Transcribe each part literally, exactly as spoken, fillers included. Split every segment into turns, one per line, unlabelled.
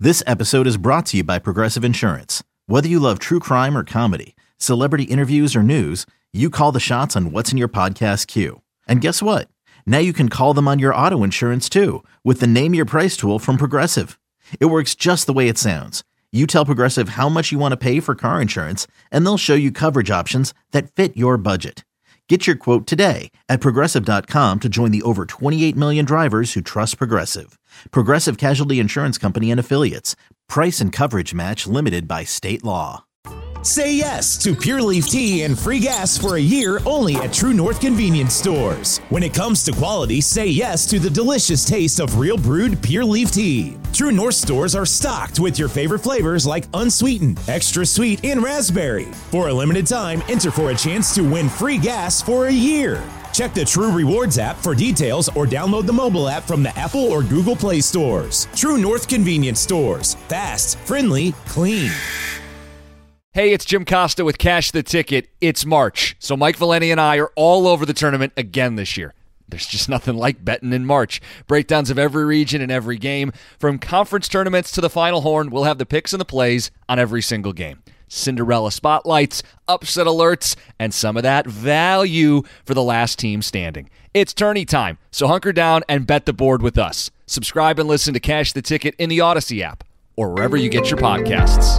This episode is brought to you by Progressive Insurance. Whether you love true crime or comedy, celebrity interviews or news, you call the shots on what's in your podcast queue. And guess what? Now you can call them on your auto insurance too with the Name Your Price tool from Progressive. It works just the way it sounds. You tell Progressive how much you want to pay for car insurance, and they'll show you coverage options that fit your budget. Get your quote today at Progressive dot com to join the over twenty-eight million drivers who trust Progressive. Progressive Casualty Insurance Company and Affiliates. Price and coverage match limited by state law.
Say yes to Pure Leaf Tea and free gas for a year only at True North Convenience Stores. When it comes to quality, say yes to the delicious taste of real brewed Pure Leaf Tea. True North stores are stocked with your favorite flavors like unsweetened, extra sweet, and raspberry. For a limited time, enter for a chance to win free gas for a year. Check the True Rewards app for details or download the mobile app from the Apple or Google Play stores. True North Convenience Stores. Fast, friendly, clean.
Hey, it's Jim Costa with Cash the Ticket. It's March, so Mike Valeni and I are all over the tournament again this year. There's just nothing like betting in March. Breakdowns of every region and every game. From conference tournaments to the Final Horn, we'll have the picks and the plays on every single game. Cinderella spotlights, upset alerts, and some of that value for the last team standing. It's tourney time, so hunker down and bet the board with us. Subscribe and listen to Cash the Ticket in the Odyssey app or wherever you get your podcasts.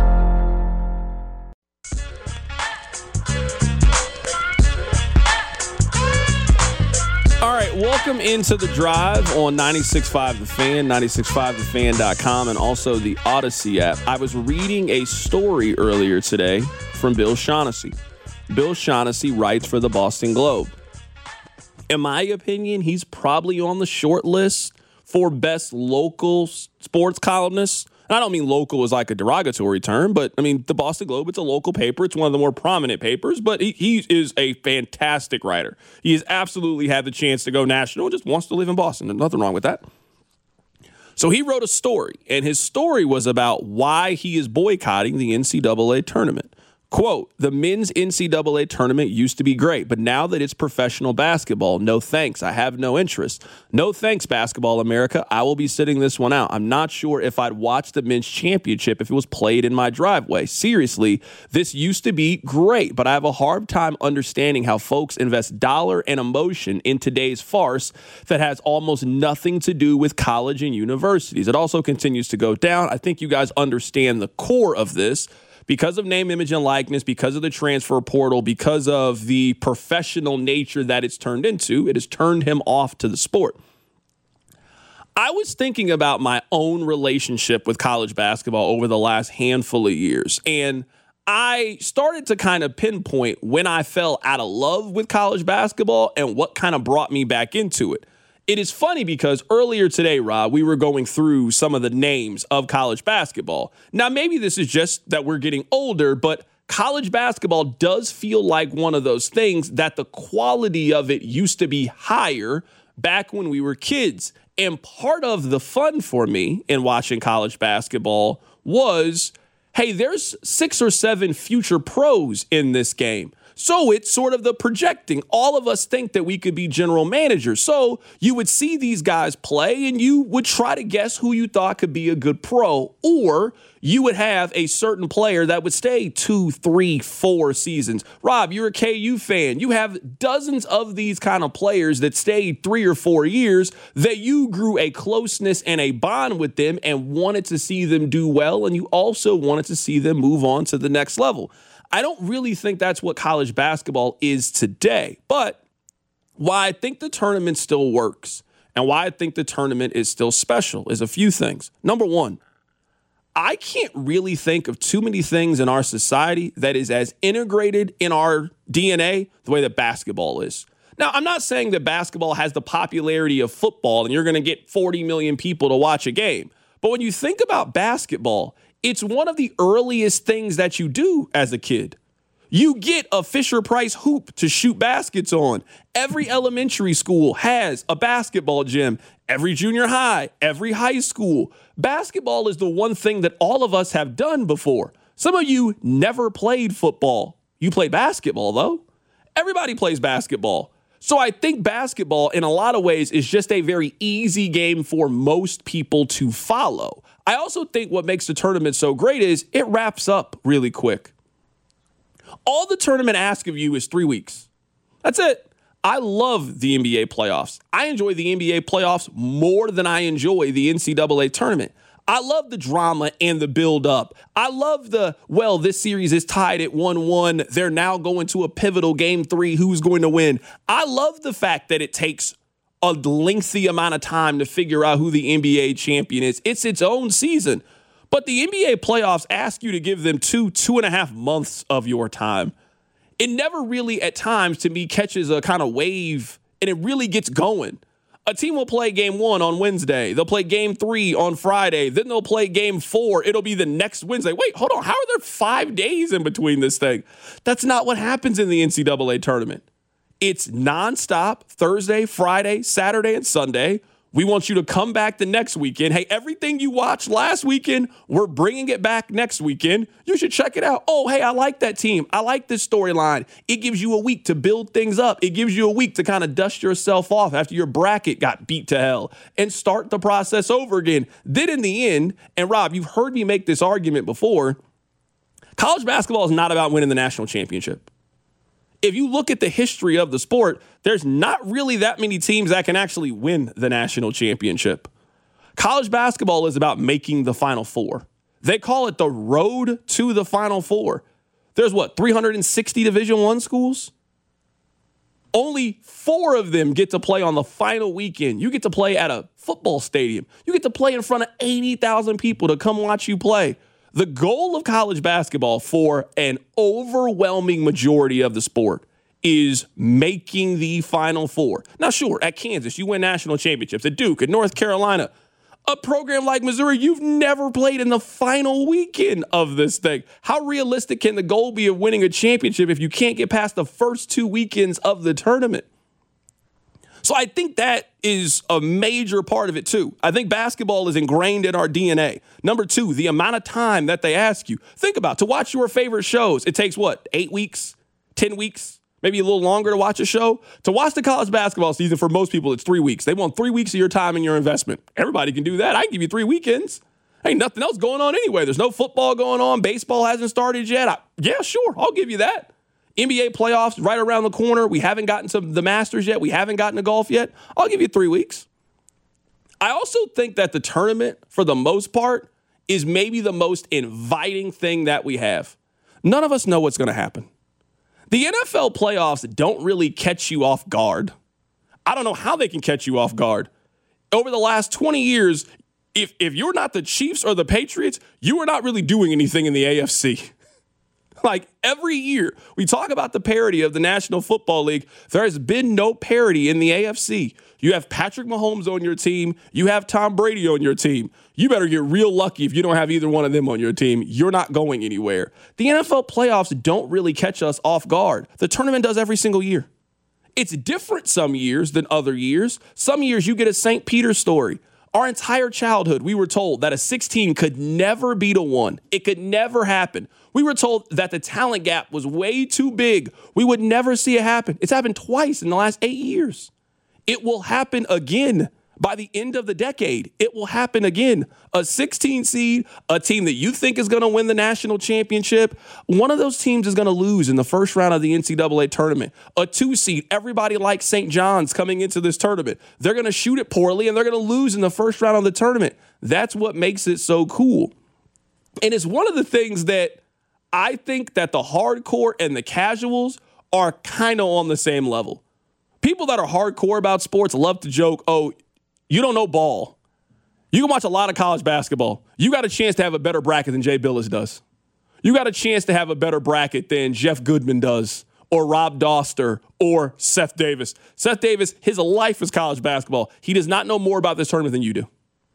All right, welcome into the drive on ninety-six point five The Fan, ninety-six point five the fan dot com, and also the Odyssey app. I was reading a story earlier today from Bill Shaughnessy. Bill Shaughnessy writes for the Boston Globe. In my opinion, he's probably on the short list for best local sports columnists. And I don't mean local as like a derogatory term, but I mean, the Boston Globe, it's a local paper. It's one of the more prominent papers, but he, he is a fantastic writer. He has absolutely had the chance to go national, just wants to live in Boston. There's nothing wrong with that. So he wrote a story, and his story was about why he is boycotting the N C double A tournament. Quote, the men's N C double A tournament used to be great, but now that it's professional basketball, no thanks. I have no interest. No thanks, Basketball America. I will be sitting this one out. I'm not sure if I'd watch the men's championship if it was played in my driveway. Seriously, this used to be great, but I have a hard time understanding how folks invest dollar and emotion in today's farce that has almost nothing to do with college and universities. It also continues to go down. I think you guys understand the core of this. Because of name, image, and likeness, because of the transfer portal, because of the professional nature that it's turned into, it has turned him off to the sport. I was thinking about my own relationship with college basketball over the last handful of years, and I started to kind of pinpoint when I fell out of love with college basketball and what kind of brought me back into it. It is funny because earlier today, Rob, we were going through some of the names of college basketball. Now, maybe this is just that we're getting older, but college basketball does feel like one of those things that the quality of it used to be higher back when we were kids. And part of the fun for me in watching college basketball was, hey, there's six or seven future pros in this game. So it's sort of the projecting. All of us think that we could be general managers. So you would see these guys play and you would try to guess who you thought could be a good pro, or you would have a certain player that would stay two, three, four seasons. Rob, you're a K U fan. You have dozens of these kind of players that stayed three or four years that you grew a closeness and a bond with them and wanted to see them do well. And you also wanted to see them move on to the next level. I don't really think that's what college basketball is today, but why I think the tournament still works and why I think the tournament is still special is a few things. Number one, I can't really think of too many things in our society that is as integrated in our D N A the way that basketball is. Now, I'm not saying that basketball has the popularity of football and you're going to get forty million people to watch a game, but when you think about basketball, it's one of the earliest things that you do as a kid. You get a Fisher-Price hoop to shoot baskets on. Every elementary school has a basketball gym. Every junior high, every high school. Basketball is the one thing that all of us have done before. Some of you never played football. You played basketball, though. Everybody plays basketball. So I think basketball, in a lot of ways, is just a very easy game for most people to follow. I also think what makes the tournament so great is it wraps up really quick. All the tournament asks of you is three weeks. That's it. I love the N B A playoffs. I enjoy the N B A playoffs more than I enjoy the N C double A tournament. I love the drama and the build-up. I love the, well, this series is tied at one one. They're now going to a pivotal game three. Who's going to win? I love the fact that it takes a lengthy amount of time to figure out who the N B A champion is. It's its own season. But the N B A playoffs ask you to give them two, two and a half months of your time. It never really, at times, to me, catches a kind of wave, and it really gets going. A team will play game one on Wednesday. They'll play game three on Friday. Then they'll play game four. It'll be the next Wednesday. Wait, hold on. How are there five days in between this thing? That's not what happens in the N C double A tournament. It's nonstop, Thursday, Friday, Saturday, and Sunday. We want you to come back the next weekend. Hey, everything you watched last weekend, we're bringing it back next weekend. You should check it out. Oh, hey, I like that team. I like this storyline. It gives you a week to build things up. It gives you a week to kind of dust yourself off after your bracket got beat to hell and start the process over again. Then in the end, and Rob, you've heard me make this argument before, college basketball is not about winning the national championship. If you look at the history of the sport, there's not really that many teams that can actually win the national championship. College basketball is about making the Final Four. They call it the road to the Final Four. There's what, three hundred sixty Division I schools? Only four of them get to play on the final weekend. You get to play at a football stadium. You get to play in front of eighty thousand people to come watch you play. The goal of college basketball for an overwhelming majority of the sport is making the Final Four. Now, sure, at Kansas, you win national championships. At Duke, at North Carolina, a program like Missouri, you've never played in the final weekend of this thing. How realistic can the goal be of winning a championship if you can't get past the first two weekends of the tournament? So I think that is a major part of it, too. I think basketball is ingrained in our D N A. Number two, the amount of time that they ask you. Think about, to watch your favorite shows, it takes, what, eight weeks, ten weeks, maybe a little longer to watch a show? To watch the college basketball season, for most people, it's three weeks. They want three weeks of your time and your investment. Everybody can do that. I can give you three weekends. Ain't nothing else going on anyway. There's no football going on. Baseball hasn't started yet. I, yeah, sure, I'll give you that. N B A playoffs right around the corner. We haven't gotten to the Masters yet. We haven't gotten to golf yet. I'll give you three weeks. I also think that the tournament, for the most part, is maybe the most inviting thing that we have. None of us know what's going to happen. The N F L playoffs don't really catch you off guard. I don't know how they can catch you off guard. Over the last twenty years, if, if you're not the Chiefs or the Patriots, you are not really doing anything in the A F C. Like every year, we talk about the parity of the National Football League. There has been no parity in the A F C. You have Patrick Mahomes on your team. You have Tom Brady on your team. You better get real lucky if you don't have either one of them on your team. You're not going anywhere. The N F L playoffs don't really catch us off guard. The tournament does every single year. It's different some years than other years. Some years you get a Saint Peter story. Our entire childhood, we were told that a sixteen could never beat a one. It could never happen. We were told that the talent gap was way too big. We would never see it happen. It's happened twice in the last eight years. It will happen again by the end of the decade. It will happen again. A sixteen seed, a team that you think is going to win the national championship, one of those teams is going to lose in the first round of the N C double A tournament. A two seed, everybody likes Saint John's coming into this tournament. They're going to shoot it poorly, and they're going to lose in the first round of the tournament. That's what makes it so cool. And it's one of the things that I think that the hardcore and the casuals are kind of on the same level. People that are hardcore about sports love to joke, oh, you don't know ball. You can watch a lot of college basketball. You got a chance to have a better bracket than Jay Billis does. You got a chance to have a better bracket than Jeff Goodman does, or Rob Doster, or Seth Davis. Seth Davis, his life is college basketball. He does not know more about this tournament than you do.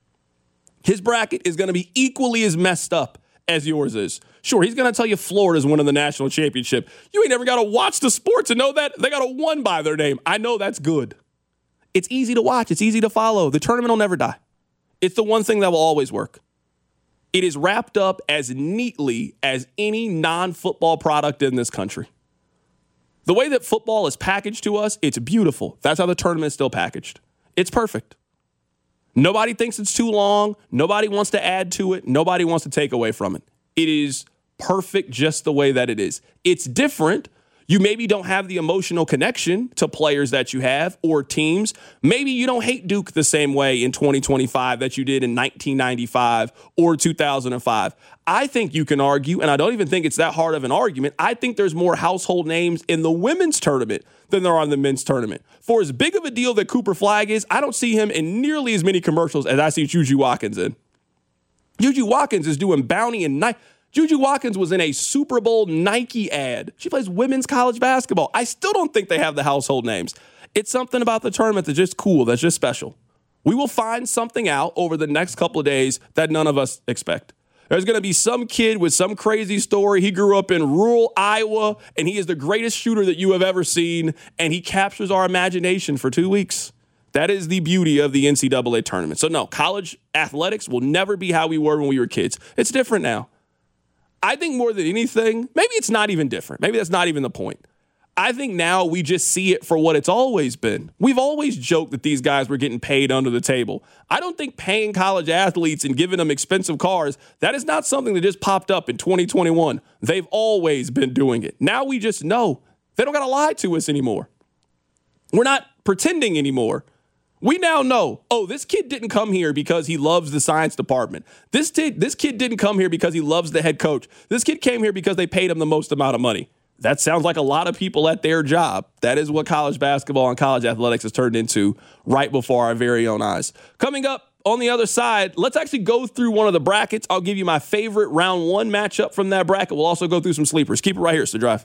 His bracket is going to be equally as messed up as yours is. Sure, he's going to tell you Florida's winning the national championship. You ain't never got to watch the sport to know that. They got a one by their name. I know that's good. It's easy to watch. It's easy to follow. The tournament will never die. It's the one thing that will always work. It is wrapped up as neatly as any non-football product in this country. The way that football is packaged to us, it's beautiful. That's how the tournament is still packaged. It's perfect. Nobody thinks it's too long. Nobody wants to add to it. Nobody wants to take away from it. It is perfect just the way that it is. It's different. You maybe don't have the emotional connection to players that you have or teams. Maybe you don't hate Duke the same way in twenty twenty-five that you did in nineteen ninety-five or two thousand five. I think you can argue, and I don't even think it's that hard of an argument, I think there's more household names in the women's tournament than there are in the men's tournament. For as big of a deal that Cooper Flagg is, I don't see him in nearly as many commercials as I see Juju Watkins in. Juju Watkins is doing Bounty and Nike. Juju Watkins was in a Super Bowl Nike ad. She plays women's college basketball. I still don't think they have the household names. It's something about the tournament that's just cool, that's just special. We will find something out over the next couple of days that none of us expect. There's going to be some kid with some crazy story. He grew up in rural Iowa, and he is the greatest shooter that you have ever seen, and he captures our imagination for two weeks. That is the beauty of the N C double A tournament. So, no, college athletics will never be how we were when we were kids. It's different now. I think more than anything, maybe it's not even different. Maybe that's not even the point. I think now we just see it for what it's always been. We've always joked that these guys were getting paid under the table. I don't think paying college athletes and giving them expensive cars, that is not something that just popped up in twenty twenty-one. They've always been doing it. Now we just know they don't got to lie to us anymore. We're not pretending anymore. We now know, oh, this kid didn't come here because he loves the science department. This, t- this kid didn't come here because he loves the head coach. This kid came here because they paid him the most amount of money. That sounds like a lot of people at their job. That is what college basketball and college athletics has turned into right before our very own eyes. Coming up on the other side, let's actually go through one of the brackets. I'll give you my favorite round one matchup from that bracket. We'll also go through some sleepers. Keep it right here. It's The Drive.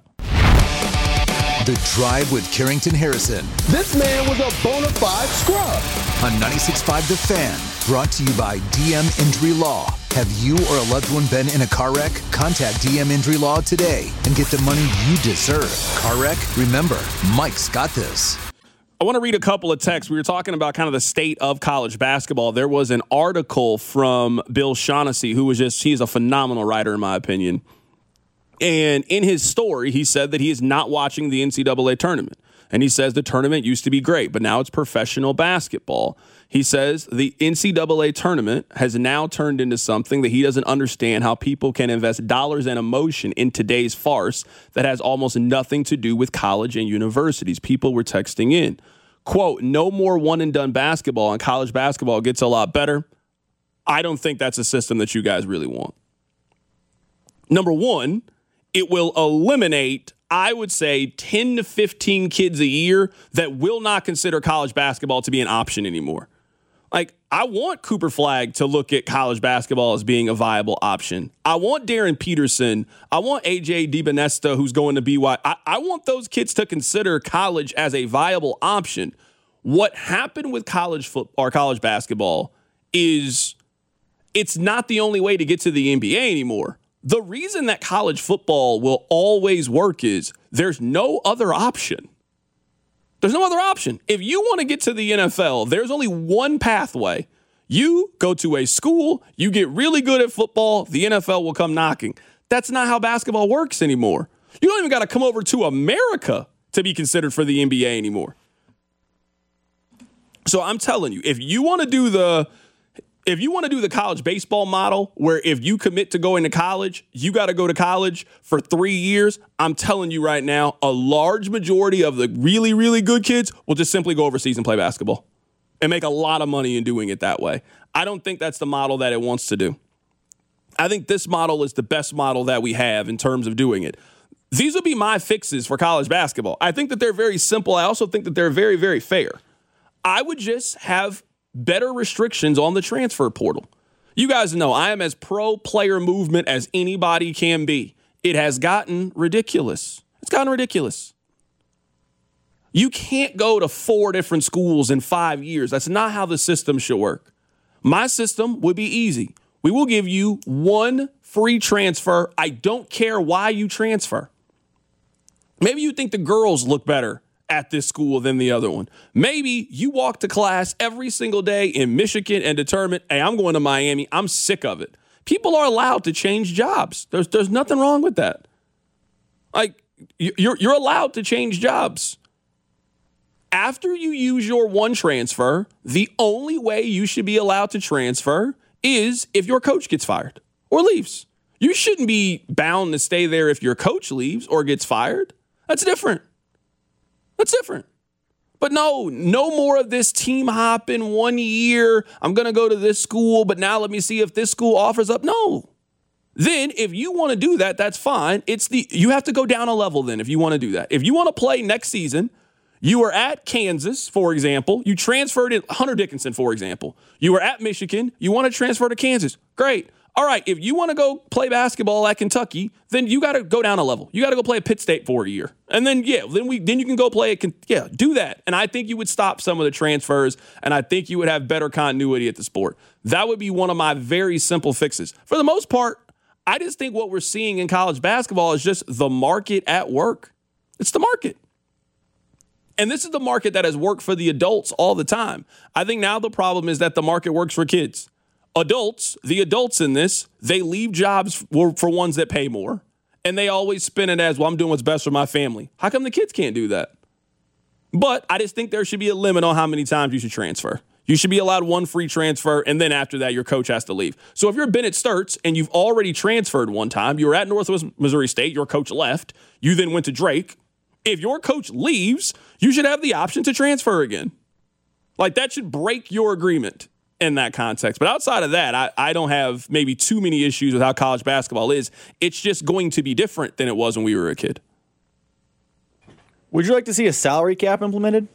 The Drive with Carrington Harrison.
This man was a bona fide scrub.
On ninety-six point five The Fan. Brought to you by D M Injury Law. Have you or a loved one been in a car wreck? Contact D M Injury Law today and get the money you deserve. Car wreck? Remember, Mike's got this.
I want to read a couple of texts. We were talking about kind of the state of college basketball. There was an article from Bill Shaughnessy, who was just, he's a phenomenal writer in my opinion. And in his story, he said that he is not watching the N C double A tournament. And he says the tournament used to be great, but now it's professional basketball. He says the N C double A tournament has now turned into something that he doesn't understand how people can invest dollars and emotion in today's farce that has almost nothing to do with college and universities. People were texting in, quote, no more one and done basketball, and college basketball gets a lot better. I don't think that's a system that you guys really want. Number one, it will eliminate, I would say, ten to fifteen kids a year that will not consider college basketball to be an option anymore. Like, I want Cooper Flagg to look at college basketball as being a viable option. I want Darren Peterson. I want A J DiBenesta, who's going to B Y. I, I want those kids to consider college as a viable option. What happened with college football or college basketball is it's not the only way to get to the N B A anymore. The reason that college football will always work is there's no other option. There's no other option. If you want to get to the N F L, there's only one pathway. You go to a school, you get really good at football, the N F L will come knocking. That's not how basketball works anymore. You don't even got to come over to America to be considered for the N B A anymore. So I'm telling you, if you want to do the If you want to do the college baseball model where if you commit to going to college, you got to go to college for three years, I'm telling you right now, a large majority of the really, really good kids will just simply go overseas and play basketball and make a lot of money in doing it that way. I don't think that's the model that it wants to do. I think this model is the best model that we have in terms of doing it. These would be my fixes for college basketball. I think that they're very simple. I also think that they're very, very fair. I would just have better restrictions on the transfer portal. You guys know I am as pro-player movement as anybody can be. It has gotten ridiculous. It's gotten ridiculous. You can't go to four different schools in five years. That's not how the system should work. My system would be easy. We will give you one free transfer. I don't care why you transfer. Maybe you think the girls look better at this school than the other one. Maybe you walk to class every single day in Michigan and determine, hey, I'm going to Miami. I'm sick of it. People are allowed to change jobs. There's there's nothing wrong with that. Like, you're you're allowed to change jobs. After you use your one transfer, the only way you should be allowed to transfer is if your coach gets fired or leaves. You shouldn't be bound to stay there if your coach leaves or gets fired. That's different. That's different. But no, no more of this team hopping one year. I'm going to go to this school, but now let me see if this school offers up. No. Then if you want to do that, that's fine. It's the you have to go down a level then if you want to do that. If you want to play next season, you were at Kansas, for example. You transferred in Hunter Dickinson, for example. You were at Michigan. You want to transfer to Kansas. Great. All right, if you want to go play basketball at Kentucky, then you got to go down a level. You got to go play at Pitt State for a year. And then, yeah, then we then you can go play at, yeah, do that. And I think you would stop some of the transfers, and I think you would have better continuity at the sport. That would be one of my very simple fixes. For the most part, I just think what we're seeing in college basketball is just the market at work. It's the market. And this is the market that has worked for the adults all the time. I think now the problem is that the market works for kids. Adults, the adults in this, they leave jobs for, for ones that pay more. And they always spin it as, well, I'm doing what's best for my family. How come the kids can't do that? But I just think there should be a limit on how many times you should transfer. You should be allowed one free transfer, and then after that, your coach has to leave. So if you're Bennett Sturts and you've already transferred one time, you were at Northwest Missouri State, your coach left, you then went to Drake. If your coach leaves, you should have the option to transfer again. Like, that should break your agreement in that context. But outside of that, I, I don't have maybe too many issues with how college basketball is. It's just going to be different than it was when we were a kid.
Would you like to see a salary cap implemented?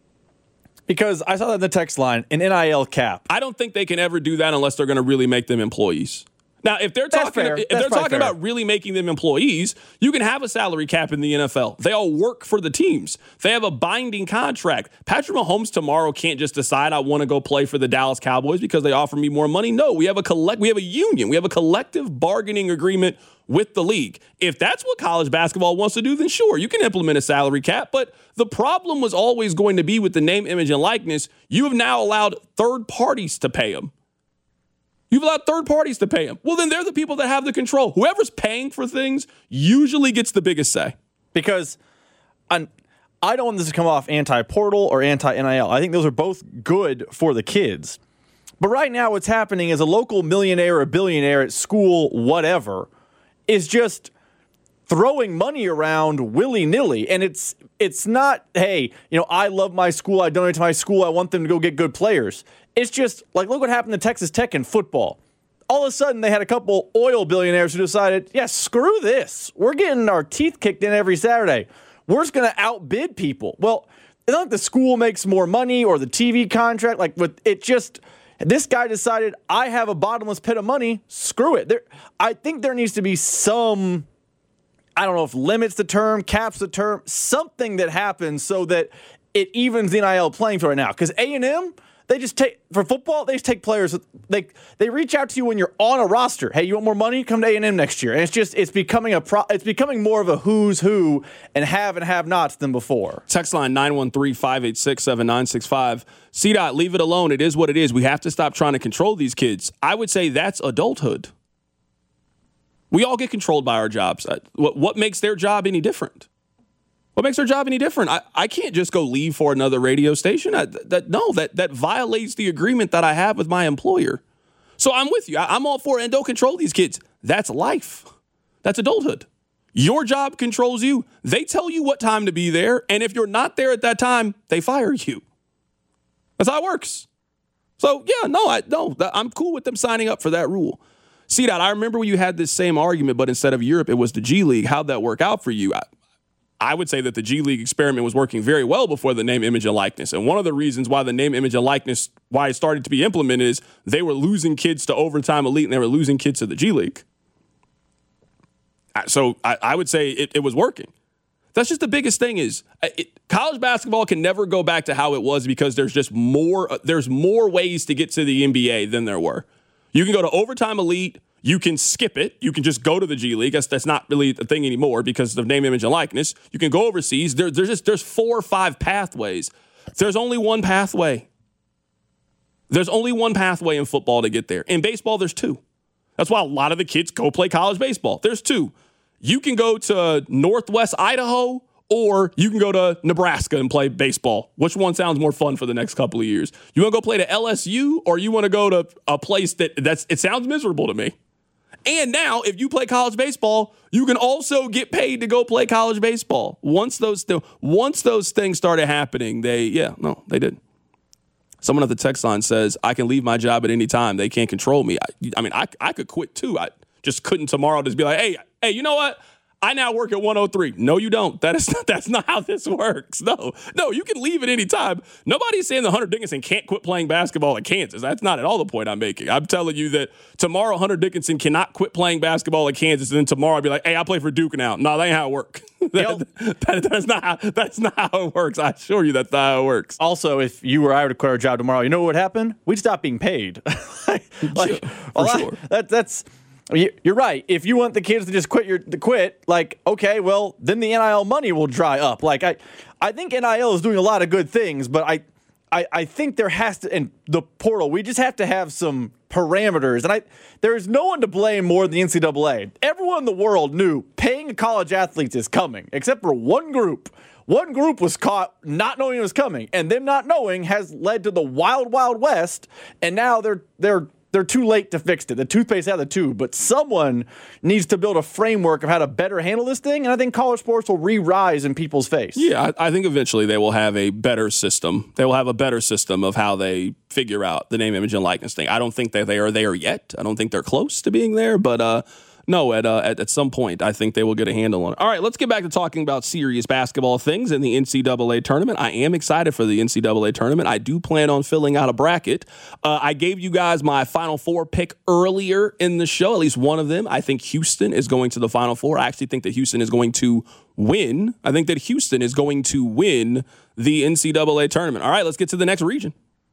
Because I saw that in the text line, an N I L cap.
I don't think they can ever do that unless they're going to really make them employees. Now, if they're
That's
talking,
fair.
if
That's
they're talking
fair.
about really making them employees, you can have a salary cap in the N F L. They all work for the teams. They have a binding contract. Patrick Mahomes tomorrow can't just decide I want to go play for the Dallas Cowboys because they offer me more money. No, we have a collect. We have a union. We have a collective bargaining agreement with the league. If that's what college basketball wants to do, then sure, you can implement a salary cap. But the problem was always going to be with the name, image, and likeness. You have now allowed third parties to pay them. You've allowed third parties to pay them. Well, then they're the people that have the control. Whoever's paying for things usually gets the biggest say.
Because I'm, I don't want this to come off anti-portal or anti-N I L. I think those are both good for the kids. But right now what's happening is a local millionaire or billionaire at school, whatever, is just throwing money around willy-nilly. And it's it's not, hey, you know, I love my school, I donate to my school, I want them to go get good players. It's just, like, look what happened to Texas Tech in football. All of a sudden, they had a couple oil billionaires who decided, yeah, screw this. We're getting our teeth kicked in every Saturday. We're just going to outbid people. Well, it's not like the school makes more money or the T V contract. Like, with it just, this guy decided, I have a bottomless pit of money. Screw it. There, I think there needs to be some, I don't know if limits the term, caps the term, something that happens so that it evens the N I L playing field right now. Because A and M, they just take, for football, they just take players, they they reach out to you when you're on a roster. Hey, you want more money? Come to A and M next year. And it's just, it's becoming a pro, it's becoming more of a who's who and have and have nots than before.
Text line nine one three, five eight six, seven nine six five. C DOT, leave it alone. It is what it is. We have to stop trying to control these kids. I would say that's adulthood. We all get controlled by our jobs. What, what makes their job any different? What makes their job any different? I, I can't just go leave for another radio station. I, that No, that, that violates the agreement that I have with my employer. So I'm with you. I, I'm all for it. And don't control these kids. That's life. That's adulthood. Your job controls you. They tell you what time to be there. And if you're not there at that time, they fire you. That's how it works. So, yeah, no, I, no, I'm cool with them signing up for that rule. See that? I remember when you had this same argument, but instead of Europe, it was the G League. How'd that work out for you? I, I would say that the G League experiment was working very well before the name, image, and likeness. And one of the reasons why the name, image, and likeness, why it started to be implemented is they were losing kids to Overtime Elite and they were losing kids to the G League. So I, I would say it, it was working. That's just the biggest thing is it, college basketball can never go back to how it was because there's just more, there's more ways to get to the N B A than there were. You can go to Overtime Elite. You can skip it. You can just go to the G League. That's, that's not really a thing anymore because of name, image, and likeness. You can go overseas. There, there's just there's four or five pathways. There's only one pathway. There's only one pathway in football to get there. In baseball, there's two. That's why a lot of the kids go play college baseball. There's two. You can go to Northwest Idaho, or you can go to Nebraska and play baseball. Which one sounds more fun for the next couple of years? You want to go play to L S U, or you want to go to a place that that's it sounds miserable to me. And now, if you play college baseball, you can also get paid to go play college baseball. Once those th- once those things started happening, they yeah no they did. Someone at the text line says, "I can leave my job at any time. They can't control me." I, I mean, I I could quit too. I just couldn't tomorrow just be like, "Hey hey, you know what? I now work at one oh three. No, you don't. That is not, that's not how this works. No, no, you can leave at any time. Nobody's saying that Hunter Dickinson can't quit playing basketball at Kansas. That's not at all the point I'm making. I'm telling you that tomorrow Hunter Dickinson cannot quit playing basketball at Kansas, and then tomorrow I'll be like, hey, I play for Duke now. No, that ain't how it works. that, that, that's not how, that's not how it works. I assure you that's not how it works.
Also, if you or I were to quit our job tomorrow, you know what would happen? We'd stop being paid. like, like,
for
lot,
sure.
That, that's... You're right. If you want the kids to just quit your to quit, like, okay, well, then the N I L money will dry up. Like, I, I think N I L is doing a lot of good things, but I, I, I think there has to, in the portal, we just have to have some parameters. And I, there is no one to blame more than the N C double A. Everyone in the world knew paying college athletes is coming, except for one group. One group was caught not knowing it was coming, and them not knowing has led to the wild, wild west. And now they're they're. They're too late to fix it. The toothpaste out of the tube. But someone needs to build a framework of how to better handle this thing, and I think college sports will re-rise in people's face.
Yeah, I, I think eventually they will have a better system. They will have a better system of how they figure out the name, image, and likeness thing. I don't think that they are there yet. I don't think they're close to being there, but uh, no, at, uh, at at some point, I think they will get a handle on it. All right, let's get back to talking about serious basketball things in the N C double A tournament. I am excited for the N C double A tournament. I do plan on filling out a bracket. Uh, I gave you guys my Final Four pick earlier in the show, at least one of them. I think Houston is going to the Final Four. I actually think that Houston is going to win. I think that Houston is going to win the N C double A tournament. All right, let's get to the next region.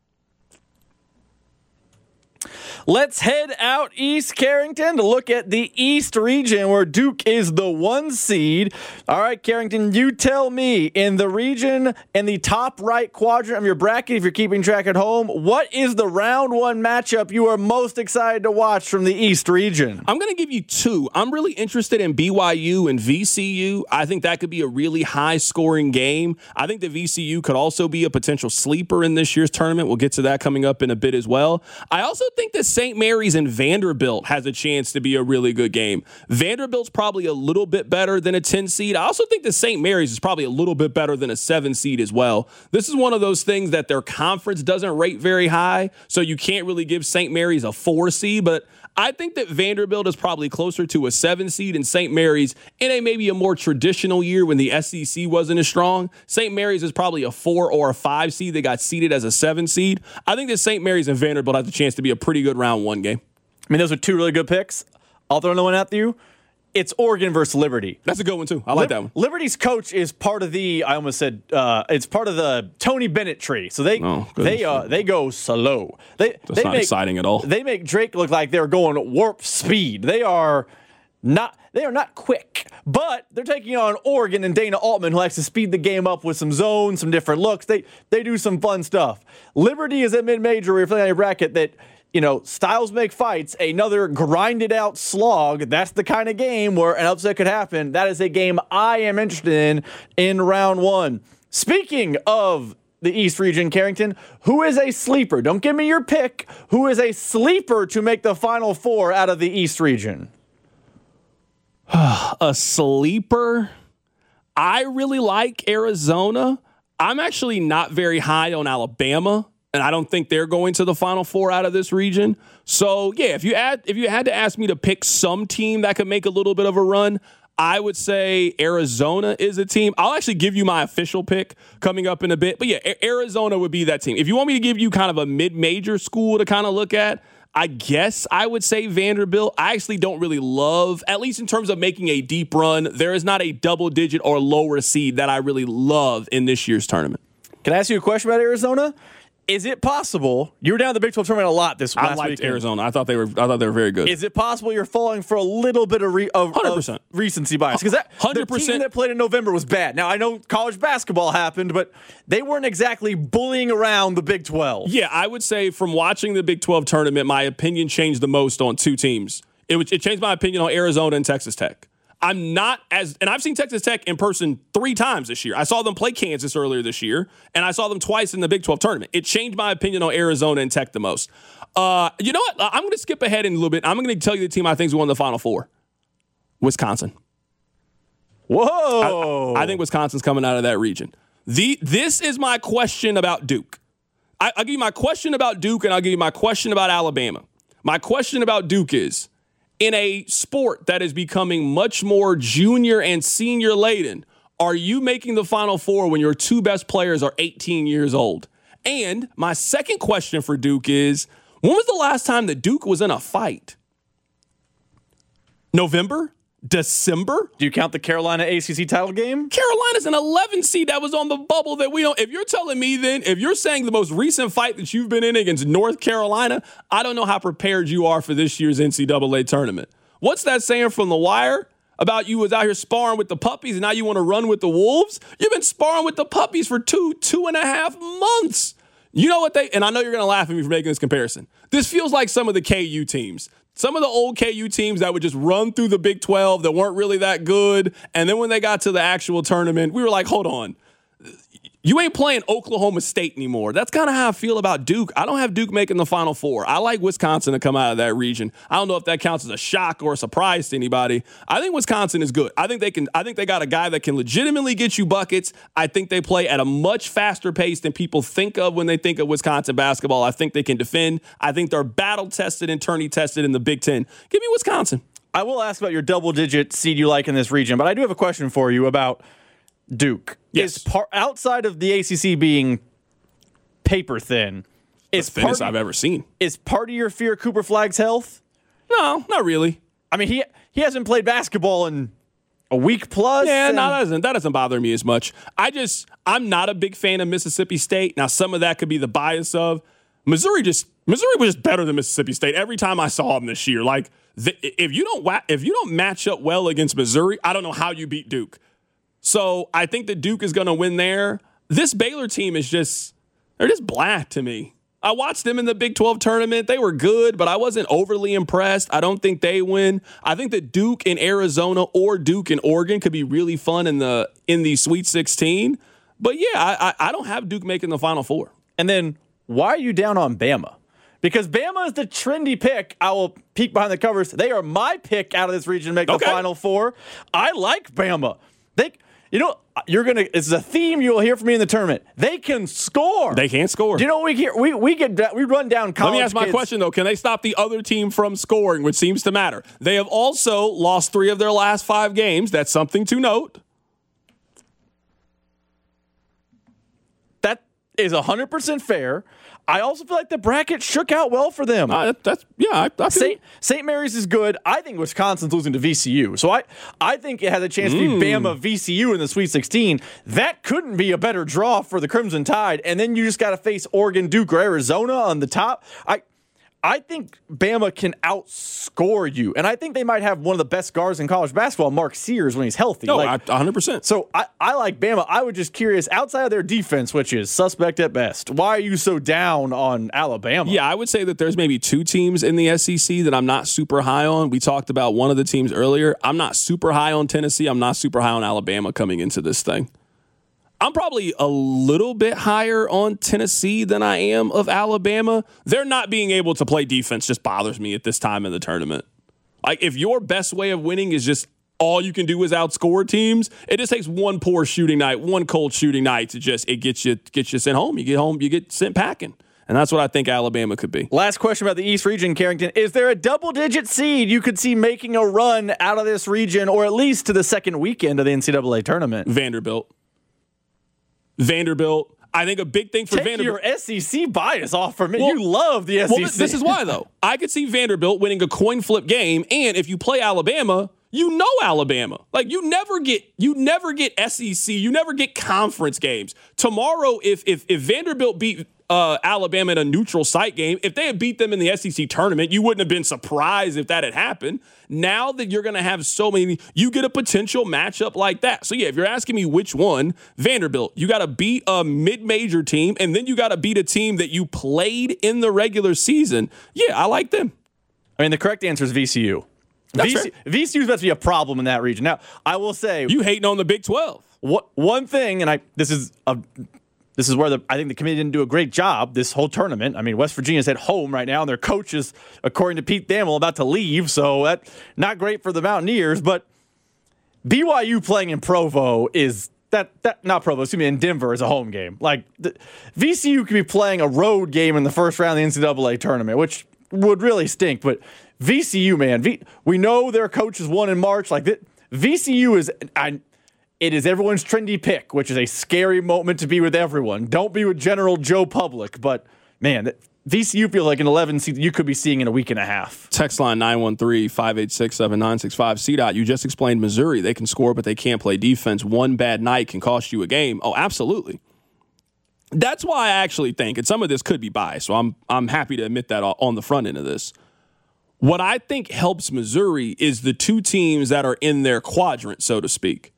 Let's head out east, Carrington, to look at the East region where Duke is the one seed. All right, Carrington, you tell me, in the region, in the top right quadrant of your bracket, if you're keeping track at home, what is the round one matchup you are most excited to watch from the East region?
I'm going to give you two. I'm really interested in B Y U and V C U. I think that could be a really high-scoring game. I think that V C U could also be a potential sleeper in this year's tournament. We'll get to that coming up in a bit as well. I also think that Saint Mary's and Vanderbilt has a chance to be a really good game. Vanderbilt's probably a little bit better than a ten seed. I also think that Saint Mary's is probably a little bit better than a seven seed as well. This is one of those things that their conference doesn't rate very high, so you can't really give Saint Mary's a four seed, but I think that Vanderbilt is probably closer to a seven seed, and Saint Mary's in a maybe a more traditional year when the S E C wasn't as strong. Saint Mary's is probably a four or a five seed. They got seeded as a seven seed. I think that Saint Mary's and Vanderbilt have the chance to be a pretty good round one game.
I mean, those are two really good picks. I'll throw another one at you. It's Oregon versus Liberty.
That's a good one, too. I like Lib- that one.
Liberty's coach is part of the, I almost said, uh, it's part of the Tony Bennett tree. So they oh, they uh, they go slow. They,
That's
they
not
make,
exciting at all.
They make Drake look like they're going warp speed. They are not they are not quick, but they're taking on Oregon and Dana Altman, who likes to speed the game up with some zones, some different looks. They, they do some fun stuff. Liberty is a mid-major where you're filling out your bracket that, you know, styles make fights, another grinded out slog. That's the kind of game where an upset could happen. That is a game I am interested in in round one. Speaking of the East region, Carrington, who is a sleeper? Don't give me your pick. Who is a sleeper to make the Final Four out of the East region?
A sleeper? I really like Arizona. I'm actually not very high on Alabama, and I don't think they're going to the Final Four out of this region. So, yeah, if you add, if you had to ask me to pick some team that could make a little bit of a run, I would say Arizona is a team. I'll actually give you my official pick coming up in a bit. But, yeah, Arizona would be that team. If you want me to give you kind of a mid-major school to kind of look at, I guess I would say Vanderbilt. I actually don't really love, at least in terms of making a deep run, there is not a double-digit or lower seed that I really love in this year's tournament.
Can I ask you a question about Arizona? Is it possible you were down at the Big twelve tournament a lot this last
I liked
weekend.
Arizona. I thought they were. I thought they were very good.
Is it possible you're falling for a little bit of, re, of,
one hundred percent.
of recency bias? Because that
one hundred percent.
The team that played in November was bad. Now I know college basketball happened, but they weren't exactly bullying around the Big twelve.
Yeah, I would say from watching the Big twelve tournament, my opinion changed the most on two teams. It, it changed my opinion on Arizona and Texas Tech. I'm not as, and I've seen Texas Tech in person three times this year. I saw them play Kansas earlier this year, and I saw them twice in the Big twelve tournament. It changed my opinion on Arizona and Tech the most. Uh, you know what? I'm going to skip ahead in a little bit. I'm going to tell you the team I think is won the Final Four. Wisconsin.
Whoa.
I, I think Wisconsin's coming out of that region. The This is my question about Duke. I, I'll give you my question about Duke, and I'll give you my question about Alabama. My question about Duke is, in a sport that is becoming much more junior and senior laden, are you making the Final Four when your two best players are eighteen years old? And my second question for Duke is, when was the last time that Duke was in a fight? November? December?
Do you count the Carolina A C C title game?
Carolina's an eleven seed that was on the bubble that we don't. If you're telling me then, if you're saying the most recent fight that you've been in against North Carolina, I don't know how prepared you are for this year's N C double A tournament. What's that saying from The Wire about you was out here sparring with the puppies and now you want to run with the wolves? You've been sparring with the puppies for two, two and a half months. You know what they, and I know you're going to laugh at me for making this comparison. This feels like some of the K U teams. Some of the old K U teams that would just run through the Big twelve that weren't really that good. And then when they got to the actual tournament, we were like, hold on. You ain't playing Oklahoma State anymore. That's kind of how I feel about Duke. I don't have Duke making the Final Four. I like Wisconsin to come out of that region. I don't know if that counts as a shock or a surprise to anybody. I think Wisconsin is good. I think they can. I think they got a guy that can legitimately get you buckets. I think they play at a much faster pace than people think of when they think of Wisconsin basketball. I think they can defend. I think they're battle tested and tourney tested in the Big Ten. Give me Wisconsin.
I will ask about your double-digit seed you like in this region, but I do have a question for you about Duke.
Yes.
Is par- outside of the A C C being paper thin, is
the thinnest
part,
I've ever seen.
Is part of your fear Cooper Flagg's health?
No, not really.
I mean, he he hasn't played basketball in a week plus.
Yeah,
and-
no, that doesn't that doesn't bother me as much. I just I'm not a big fan of Mississippi State. Now, some of that could be the bias of Missouri. Just Missouri was just better than Mississippi State every time I saw them this year. Like the, if you don't wa- if you don't match up well against Missouri, I don't know how you beat Duke. So I think that Duke is going to win there. This Baylor team is just, they're just blah to me. I watched them in the Big twelve tournament. They were good, but I wasn't overly impressed. I don't think they win. I think that Duke in Arizona or Duke in Oregon could be really fun in the in the Sweet sixteen. But yeah, I, I, I don't have Duke making the Final Four.
And then why are you down on Bama? Because Bama is the trendy pick. I will peek behind the covers. They are my pick out of this region to make
Okay.
the Final Four. I like Bama. They, you know, you're gonna. It's a theme you will hear from me in the tournament. They can score.
They can't score.
Do you know what we hear? We we get we run down college.
Let me ask my
kids.
question, though. Can they stop the other team from scoring, which seems to matter? They have also lost three of their last five games. That's something to note.
That is one hundred percent fair. I also feel like the bracket shook out well for them.
Uh, that's yeah. I, I
Saint Saint Mary's is good. I think Wisconsin's losing to V C U, so I I think it has a chance to be Bama V C U in the Sweet sixteen. That couldn't be a better draw for the Crimson Tide. And then you just got to face Oregon, Duke, or Arizona on the top. I I think Bama can outscore you, and I think they might have one of the best guards in college basketball, Mark Sears, when he's healthy.
no,
Like,
I, one hundred percent.
so I, I like Bama. I was just curious, outside of their defense, which is suspect at best, why are you so down on Alabama?
Yeah, I would say that there's maybe two teams in the S E C that I'm not super high on. We talked about one of the teams earlier. I'm not super high on Tennessee. I'm not super high on Alabama coming into this thing. I'm probably a little bit higher on Tennessee than I am of Alabama. They're not being able to play defense just bothers me at this time in the tournament. Like, if your best way of winning is just all you can do is outscore teams, it just takes one poor shooting night, one cold shooting night to just, it gets you, gets you sent home. You get home, you get sent packing. And that's what I think Alabama could be.
Last question about the East region, Carrington. Is there a double-digit seed you could see making a run out of this region, or at least to the second weekend of the N C double A tournament?
Vanderbilt. Vanderbilt. I think a big thing for
Take
Vanderbilt.
your S E C bias off for me.
Well-
you love the S E C.
Well, this is why, though. I could see Vanderbilt winning a coin flip game, and if you play Alabama, you know Alabama. Like, you never get you never get S E C, you never get conference games. Tomorrow, if if if Vanderbilt beat uh, Alabama in a neutral site game, if they had beat them in the S E C tournament, you wouldn't have been surprised if that had happened. Now that you're going to have so many, you get a potential matchup like that. So, yeah, if you're asking me which one, Vanderbilt, you got to beat a mid-major team, and then you got to beat a team that you played in the regular season. Yeah, I like them.
I mean, the correct answer is V C U. V C, V C U's about to be a problem in that region. Now, I will say
you hating on the Big twelve.
What one thing, and I this is a this is where the I think the committee didn't do a great job this whole tournament. I mean, West Virginia's at home right now, and their coach is, according to Pete Thamel, about to leave, so that's not great for the Mountaineers. But B Y U playing in Provo is that that not Provo, excuse me, in Denver is a home game. Like the, V C U could be playing a road game in the first round of the N C double A tournament, which would really stink. But V C U, man, v, we know their coaches won in March. Like th- V C U is, I, it is everyone's trendy pick, which is a scary moment to be with everyone. Don't be with General Joe Public, but man, V C U feels like an eleven seed you could be seeing in a week and a half.
Text line nine one three, five eight six, seven nine six five. C DOT, you just explained Missouri. They can score, but they can't play defense. One bad night can cost you a game. Oh, absolutely. That's why I actually think, and some of this could be biased, so I'm I'm happy to admit that on the front end of this. What I think helps Missouri is the two teams that are in their quadrant, so to speak.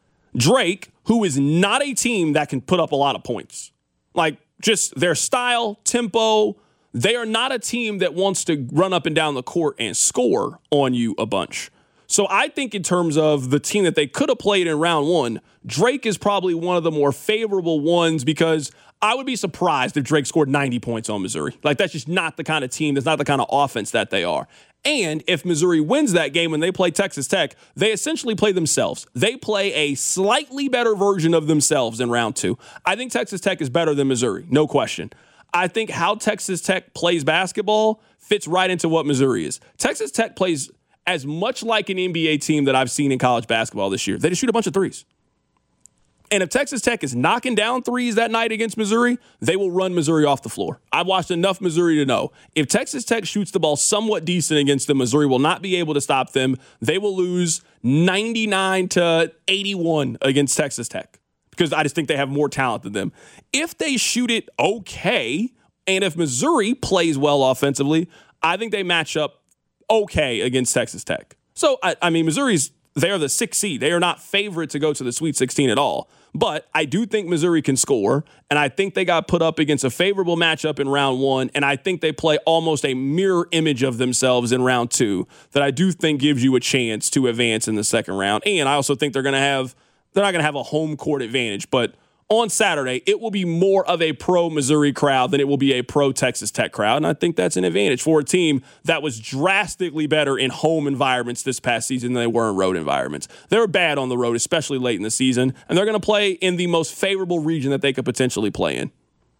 Drake, who is not a team that can put up a lot of points. Like, just their style, tempo, they are not a team that wants to run up and down the court and score on you a bunch. So I think in terms of the team that they could have played in round one, Drake is probably one of the more favorable ones because I would be surprised if Drake scored ninety points on Missouri. Like, that's just not the kind of team, that's not the kind of offense that they are. And if Missouri wins that game when they play Texas Tech, they essentially play themselves. They play a slightly better version of themselves in round two. I think Texas Tech is better than Missouri, no question. I think how Texas Tech plays basketball fits right into what Missouri is. Texas Tech plays as much like an N B A team that I've seen in college basketball this year. They just shoot a bunch of threes. And if Texas Tech is knocking down threes that night against Missouri, they will run Missouri off the floor. I've watched enough Missouri to know if Texas Tech shoots the ball somewhat decent against them, Missouri will not be able to stop them. They will lose ninety-nine to eighty-one against Texas Tech because I just think they have more talent than them. If they shoot it okay, and if Missouri plays well offensively, I think they match up okay against Texas Tech. So, I, I mean, Missouri's, they're the sixth seed. They are not favored to go to the Sweet sixteen at all. But I do think Missouri can score, and I think they got put up against a favorable matchup in round one, and I think they play almost a mirror image of themselves in round two that I do think gives you a chance to advance in the second round. And I also think they're going to have, they're not going to have a home court advantage, but on Saturday, it will be more of a pro-Missouri crowd than it will be a pro-Texas Tech crowd, and I think that's an advantage for a team that was drastically better in home environments this past season than they were in road environments. They were bad on the road, especially late in the season, and they're going to play in the most favorable region that they could potentially play in.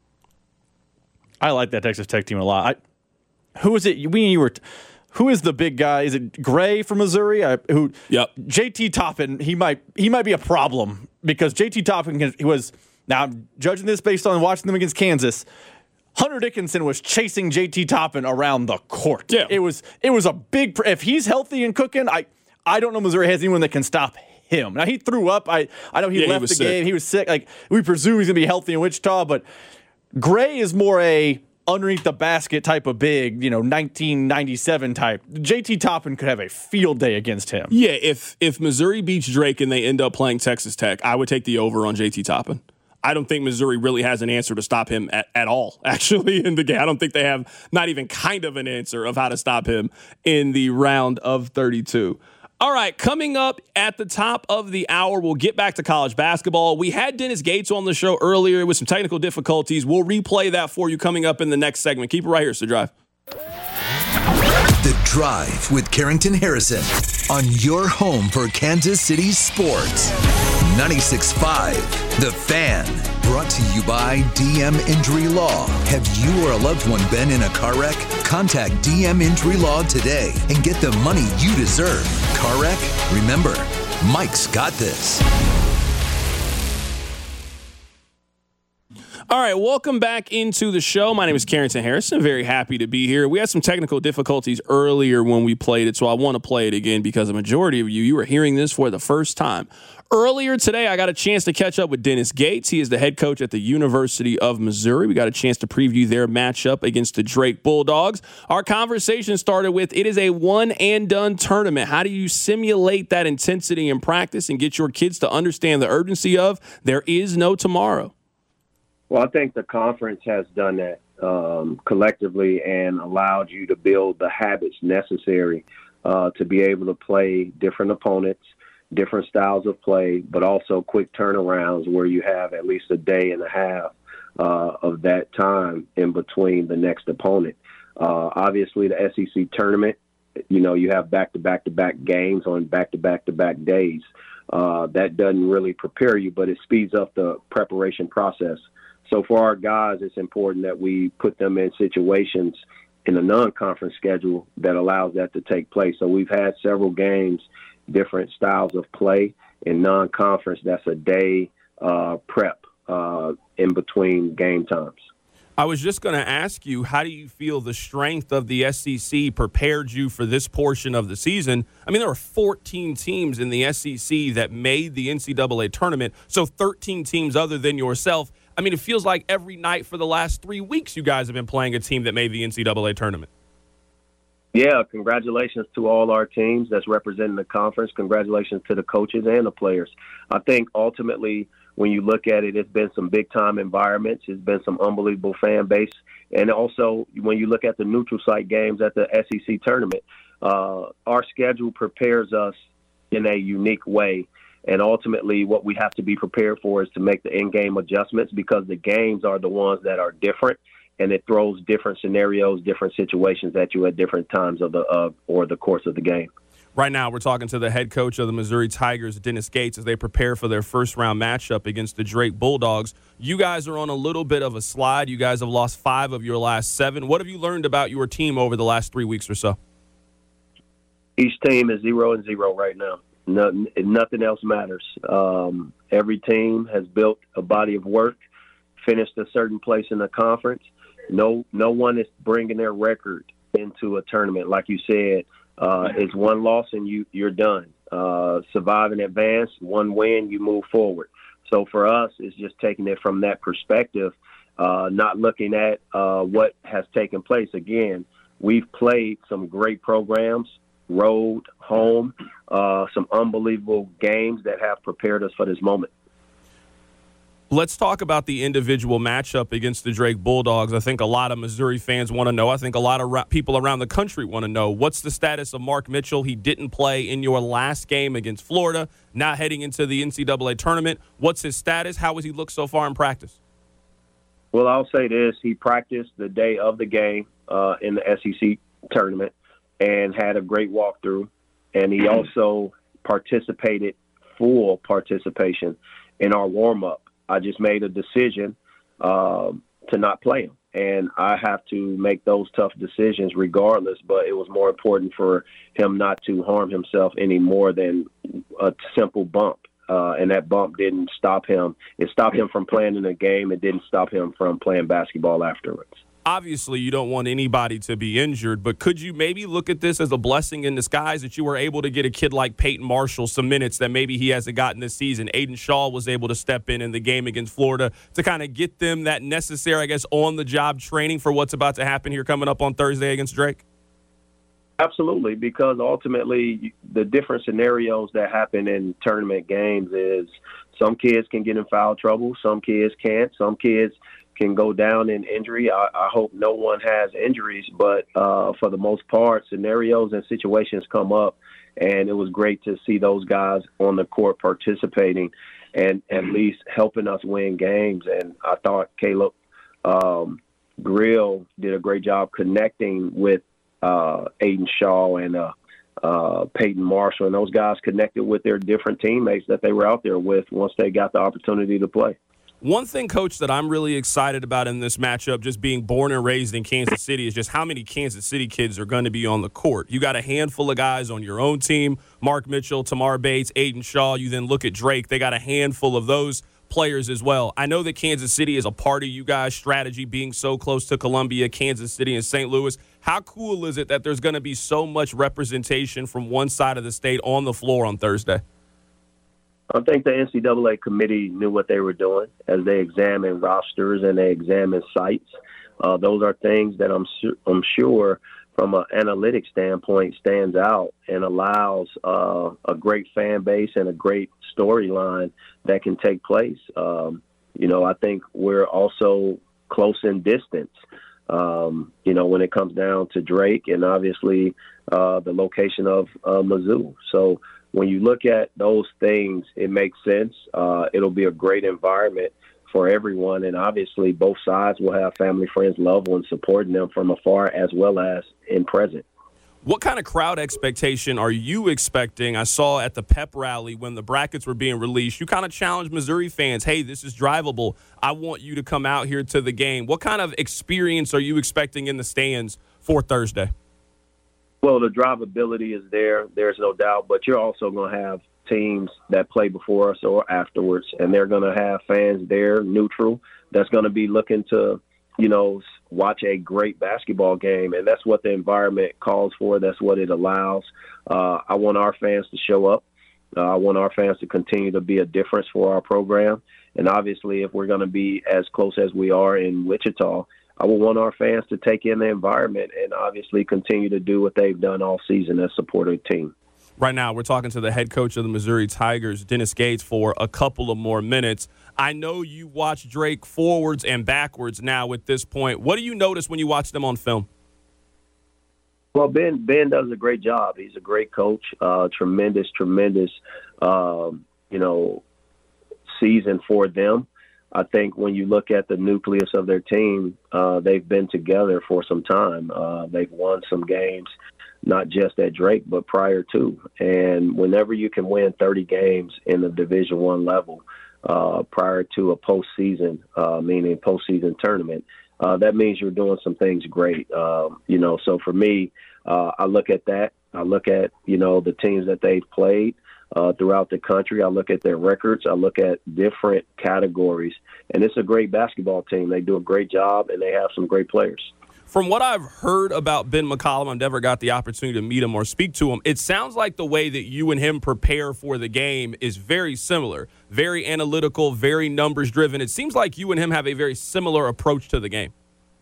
I like that Texas Tech team a lot. I, who is it? We you were. T- Who is the big guy? Is it Gray from Missouri? I, who?
Yep.
J T Toppin. He might. He might be a problem because J T Toppin can, he was. Now I'm judging this based on watching them against Kansas. Hunter Dickinson was chasing J T Toppin around the court.
Yeah.
It was. It was a big. If he's healthy and cooking, I. I don't know Missouri has anyone that can stop him. Now he threw up. I. I know he
yeah,
left
he
the
sick.
game. He was sick. Like we presume he's gonna be healthy in Wichita, but Gray is more a underneath the basket type of big, you know, nineteen ninety-seven type. J T Toppin could have a field day against him.
Yeah, if if Missouri beats Drake and they end up playing Texas Tech, I would take the over on J T Toppin. I don't think Missouri really has an answer to stop him at, at all, actually, in the game. I don't think they have not even kind of an answer of how to stop him in the round of thirty-two. All right, coming up at the top of the hour, we'll get back to college basketball. We had Dennis Gates on the show earlier with some technical difficulties. We'll replay that for you coming up in the next segment. Keep it right here, so Drive.
The Drive with Carrington Harrison on your home for Kansas City sports. ninety-six point five, The Fan. Brought to you by D M Injury Law. Have you or a loved one been in a car wreck? Contact D M Injury Law today and get the money you deserve. Car wreck? Remember, Mike's got this.
All right, welcome back into the show. My name is Carrington Harrison. Very happy to be here. We had some technical difficulties earlier when we played it, so I want to play it again because the majority of you, you are hearing this for the first time. Earlier today, I got a chance to catch up with Dennis Gates. He is the head coach at the University of Missouri. We got a chance to preview their matchup against the Drake Bulldogs. Our conversation started with, it is a one-and-done tournament. How do you simulate that intensity in practice and get your kids to understand the urgency of there is no tomorrow?
Well, I think the conference has done that um, collectively and allowed you to build the habits necessary uh, to be able to play different opponents, different styles of play, but also quick turnarounds where you have at least a day and a half uh, of that time in between the next opponent. Uh, obviously, the S E C tournament, you know, you have back-to-back-to-back games on back-to-back-to-back days. Uh, that doesn't really prepare you, but it speeds up the preparation process. So for our guys, it's important that we put them in situations in a non-conference schedule that allows that to take place. So we've had several games, different styles of play. In non-conference, that's a day uh, prep uh, in between game times.
I was just going to ask you, how do you feel the strength of the S E C prepared you for this portion of the season? I mean, there are fourteen teams in the S E C that made the N C double A tournament, so thirteen teams other than yourself. I mean, it feels like every night for the last three weeks you guys have been playing a team that made the N C double A tournament.
Yeah, congratulations to all our teams that's representing the conference. Congratulations to the coaches and the players. I think ultimately when you look at it, it's been some big-time environments. It's been some unbelievable fan base. And also when you look at the neutral site games at the S E C tournament, uh, our schedule prepares us in a unique way. And ultimately what we have to be prepared for is to make the in-game adjustments because the games are the ones that are different. And it throws different scenarios, different situations at you at different times of the uh, or the course of the game.
Right now, we're talking to the head coach of the Missouri Tigers, Dennis Gates, as they prepare for their first-round matchup against the Drake Bulldogs. You guys are on a little bit of a slide. You guys have lost five of your last seven. What have you learned about your team over the last three weeks or so?
Each team is zero and zero right now. Nothing, nothing else matters. Um, every team has built a body of work, finished a certain place in the conference. No, no one is bringing their record into a tournament. Like you said, uh, it's one loss and you, you're done. Uh, survive and advance, one win, you move forward. So for us, it's just taking it from that perspective, uh, not looking at uh, what has taken place. Again, we've played some great programs, road, home, uh, some unbelievable games that have prepared us for this moment.
Let's talk about the individual matchup against the Drake Bulldogs. I think a lot of Missouri fans want to know. I think a lot of ra- people around the country want to know. What's the status of Mark Mitchell? He didn't play in your last game against Florida, not heading into the N C double A tournament. What's his status? How has he looked so far in practice?
Well, I'll say this. He practiced the day of the game uh, in the S E C tournament and had a great walkthrough. And he also participated, full participation, in our warm-up. I just made a decision uh, to not play him. And I have to make those tough decisions regardless, but it was more important for him not to harm himself any more than a simple bump. Uh, and that bump didn't stop him. It stopped him from playing in the game. It didn't stop him from playing basketball afterwards.
Obviously, you don't want anybody to be injured, but could you maybe look at this as a blessing in disguise that you were able to get a kid like Peyton Marshall some minutes that maybe he hasn't gotten this season? Aiden Shaw was able to step in in the game against Florida to kind of get them that necessary, I guess, on-the-job training for what's about to happen here coming up on Thursday against Drake?
Absolutely, because ultimately the different scenarios that happen in tournament games is some kids can get in foul trouble, some kids can't, some kids can go down in injury. I, I hope no one has injuries, but uh, for the most part, scenarios and situations come up, and it was great to see those guys on the court participating and at least helping us win games. And I thought Caleb um, Grill did a great job connecting with uh, Aiden Shaw and uh, uh, Peyton Marshall, and those guys connected with their different teammates that they were out there with once they got the opportunity to play.
One thing, Coach, that I'm really excited about in this matchup, just being born and raised in Kansas City, is just how many Kansas City kids are going to be on the court. You got a handful of guys on your own team, Mark Mitchell, Tamar Bates, Aiden Shaw. You then look at Drake. They got a handful of those players as well. I know that Kansas City is a part of you guys' strategy, being so close to Columbia, Kansas City, and Saint Louis. How cool is it that there's going to be so much representation from one side of the state on the floor on Thursday?
I think the N C double A committee knew what they were doing as they examine rosters and they examine sites. Uh, those are things that I'm, su- I'm sure from an analytic standpoint stands out and allows uh, a great fan base and a great storyline that can take place. Um, you know, I think we're also close in distance. um, you know, when it comes down to Drake and obviously uh, the location of uh, Mizzou. So when you look at those things, it makes sense. Uh, it'll be a great environment for everyone. And obviously both sides will have family, friends, loved ones supporting them from afar as well as in present.
What kind of crowd expectation are you expecting? I saw at the pep rally when the brackets were being released, you kind of challenged Missouri fans, hey, this is drivable. I want you to come out here to the game. What kind of experience are you expecting in the stands for Thursday?
Well, the drivability is there. There's no doubt. But you're also going to have teams that play before us or afterwards, and they're going to have fans there, neutral, that's going to be looking to, you know, watch a great basketball game, and that's what the environment calls for. That's what it allows. Uh, I want our fans to show up. Uh, I want our fans to continue to be a difference for our program. And obviously, if we're going to be as close as we are in Wichita, I will want our fans to take in the environment and obviously continue to do what they've done all season as support a team.
Right now, we're talking to the head coach of the Missouri Tigers, Dennis Gates, for a couple of more minutes. I know you watch Drake forwards and backwards now at this point. What do you notice when you watch them on film?
Well, Ben Ben does a great job. He's a great coach, uh, tremendous, tremendous, um, you know, season for them. I think when you look at the nucleus of their team, uh, they've been together for some time. Uh, they've won some games, not just at Drake, but prior to. And whenever you can win thirty games in the Division One level uh, prior to a postseason, uh, meaning postseason tournament, uh, that means you're doing some things great. Um, you know, so for me, uh, I look at that. I look at, you know, the teams that they've played uh, throughout the country. I look at their records. I look at different categories. And it's a great basketball team. They do a great job, and they have some great players.
From what I've heard about Ben McCollum, I've never got the opportunity to meet him or speak to him. It sounds like the way that you and him prepare for the game is very similar, very analytical, very numbers driven. It seems like you and him have a very similar approach to the game.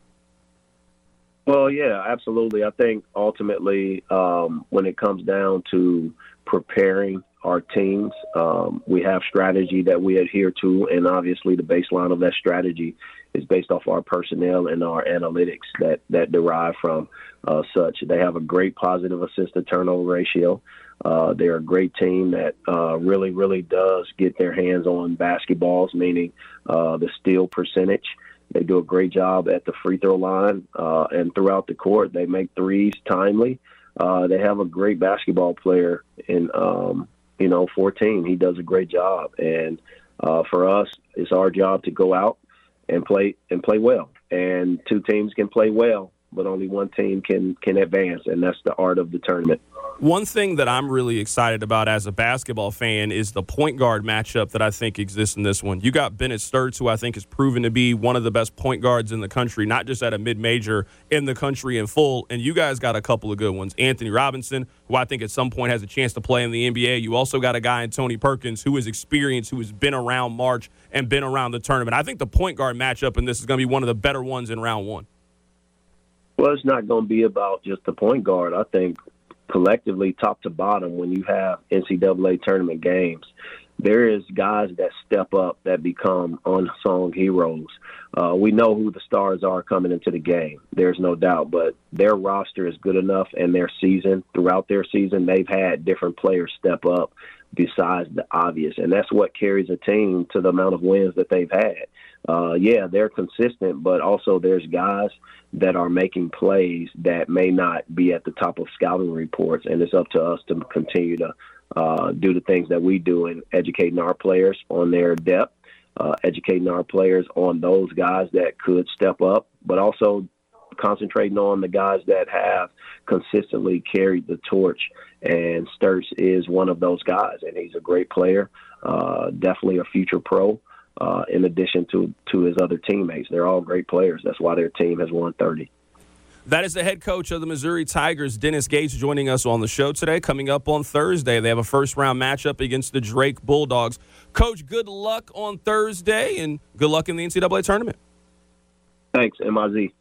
Well, yeah, absolutely. I think ultimately um, when it comes down to preparing our teams, um, we have strategy that we adhere to, and obviously the baseline of that strategy is based off our personnel and our analytics that, that derive from uh, such. They have a great positive assist-to-turnover ratio. Uh, they're a great team that uh, really, really does get their hands on basketballs, meaning uh, the steal percentage. They do a great job at the free throw line uh, and throughout the court. They make threes timely. Uh, they have a great basketball player in, um, you know, fourteen. He does a great job. And uh, for us, it's our job to go out and play and play well. And two teams can play well, but only one team can can advance, and that's the art of the tournament.
One thing that I'm really excited about as a basketball fan is the point guard matchup that I think exists in this one. You got Bennett Sturts, who I think has proven to be one of the best point guards in the country, not just at a mid-major, in the country in full. And you guys got a couple of good ones. Anthony Robinson, who I think at some point has a chance to play in the N B A. You also got a guy in Tony Perkins who is experienced, who has been around March and been around the tournament. I think the point guard matchup in this is going to be one of the better ones in round one.
Well, it's not going to be about just the point guard. I think collectively, top to bottom, when you have N C double A tournament games, there is guys that step up that become unsung heroes. Uh, we know who the stars are coming into the game. There's no doubt, but their roster is good enough, and their season, throughout their season, they've had different players step up besides the obvious, and that's what carries a team to the amount of wins that they've had. Uh, yeah, they're consistent, but also there's guys that are making plays that may not be at the top of scouting reports, and it's up to us to continue to uh, do the things that we do in educating our players on their depth, uh, educating our players on those guys that could step up, but also concentrating on the guys that have consistently carried the torch. And Sturts is one of those guys, and he's a great player, uh, definitely a future pro. Uh, in addition to, to his other teammates. They're all great players. That's why their team has won thirty.
That is the head coach of the Missouri Tigers, Dennis Gates, joining us on the show today. Coming up on Thursday, they have a first-round matchup against the Drake Bulldogs. Coach, good luck on Thursday, and good luck in the N C double A tournament.
Thanks, M I Z.